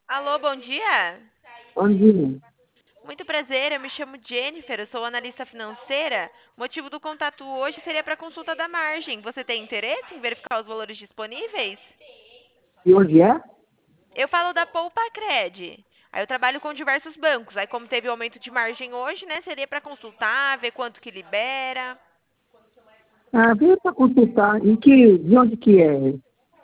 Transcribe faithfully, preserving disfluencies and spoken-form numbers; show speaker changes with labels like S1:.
S1: Alô, bom dia.
S2: Onde?
S1: Muito prazer, eu me chamo Jennifer, eu sou analista financeira. O motivo do contato hoje seria para consulta da margem. Você tem interesse em verificar os valores disponíveis?
S2: E onde é?
S1: Eu falo da Poupa Cred. Aí eu trabalho com diversos bancos. Aí como teve o aumento de margem hoje, né, seria para consultar, ver quanto que libera.
S2: Ah, veio para consultar. Em que, de onde que é?